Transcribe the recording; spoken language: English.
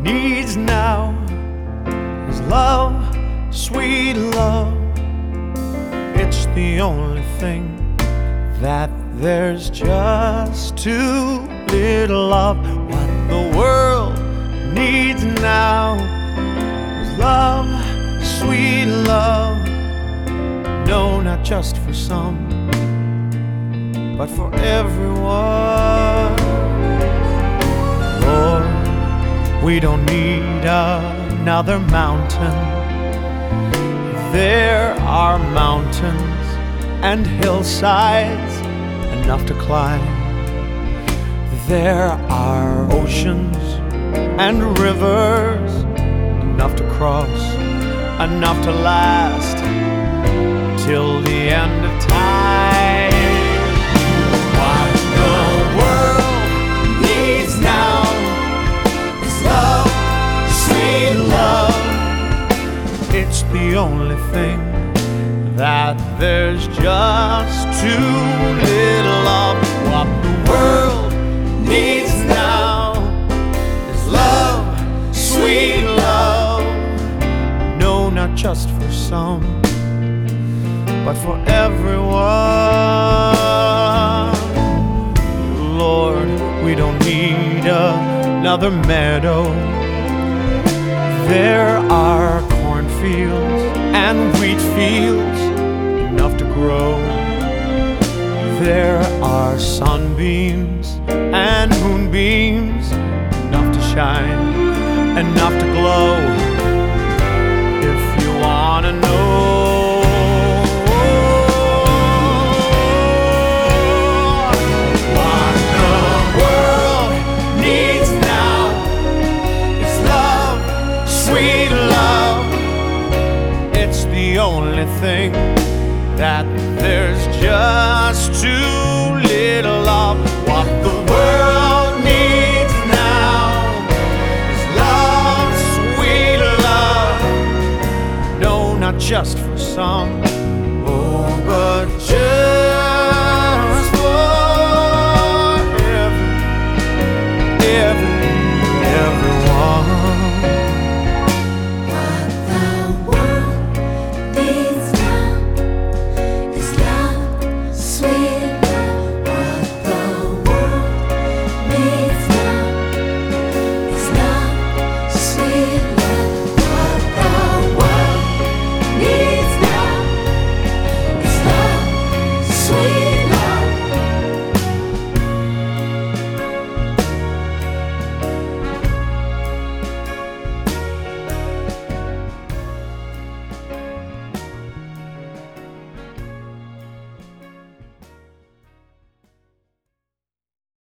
needs now is love, sweet love. It's the only thing that there's just too little of. What the world needs now is love, sweet love. No, not just for some, but for everyone. Lord, we don't need another mountain. There are mountains and hillsides enough to climb. There are oceans and rivers enough to cross, enough to last till the end of time. What the world needs now is love, sweet love. It's the only thing that there's just too little of. What the world needs now is love, sweet love. No, not just for some, but for everyone. Lord, we don't need another meadow. There are cornfields and wheat fields enough to grow. There are sunbeams and moonbeams enough to shine, enough to glow. If you wanna know what the world needs now is love, sweet love. It's the only thing that there's just too little of. What the world needs now is love, sweet love. No, not just